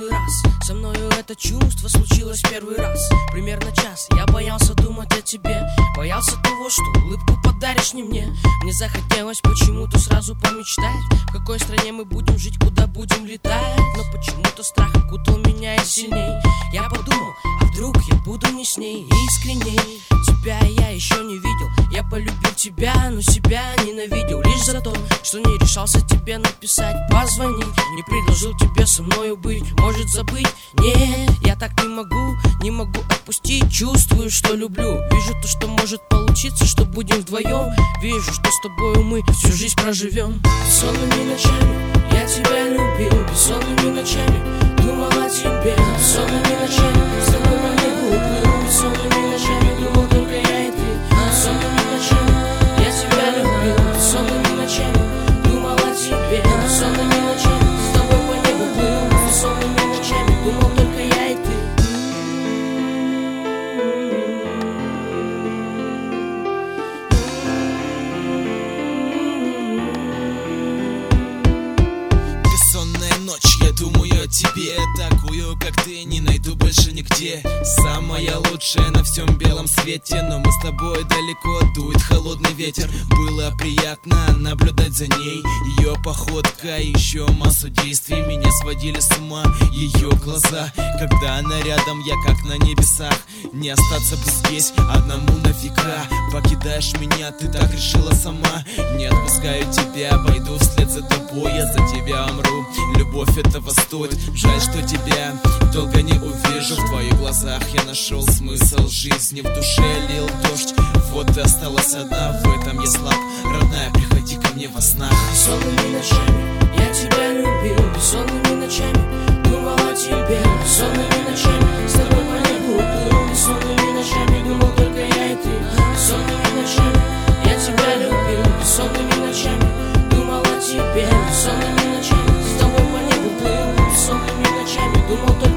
первый раз. Со мною это чувство случилось первый раз. Примерно час я боялся думать о тебе. Боялся того, что улыбку подаришь не мне. Мне захотелось почему-то сразу помечтать, в какой стране мы будем жить, куда будем летать. Но почему-то страх окутал меня и сильней. Я подумал, а вдруг я буду не с ней искренней. Тебя я еще не видел. Я полюбил тебя, но себя ненавидел лишь за то, что не решался тебе написать, позвонить. Не предложил тебе со мною быть, может забыть? Нет, я так не могу отпустить. Чувствую, что люблю. Вижу то, что может получиться, что будем вдвоем. Вижу, что с тобою мы всю жизнь проживем. Бессонными ночами я тебя любил. Бессонными ночами думал о тебе. Бессонными ночами с тобой по небу плыл. Бессонными ночами думал только я и ты. Бессонными ночами я тебя любил. Бессонными ночами думал о тебе. Бессонными ночами с тобой по небу плыл. Бессонными ночами думал только я и ты. Бессонная ночь, я думаю о тебе. Такую, как ты, не найду больше нигде. Самая лучшая на всем белом свете. Но мы с тобой далеко, дует холодный ветер. Было приятно наблюдать за ней. Ее походка, еще массу действий меня сводили с ума ее глаза. Когда она рядом, я как на небесах. Не остаться бы здесь одному на века. Покидаешь меня, ты так решила сама. Не отпускаю тебя, пойду вслед за тобой. Я за тебя умру, любовь этого стоит. Жаль, что тебя долго не увижу. В твоих глазах я нашел смысл жизни. В душе лил дождь, вот ты осталась одна. В этом я слаб, родная, приходи ко мне во снах. Бессонными ночами я тебя любил. Бессонными ночами думал о тебе. Бессонными ночами с тобой по небу плыл. Бессонными ночами думал только я и ты. Бессонными ночами я тебя любил. Бессонными ночами думал о тебе. Бессонными ночами с тобой по небу плыл. Бессонными ночами думал только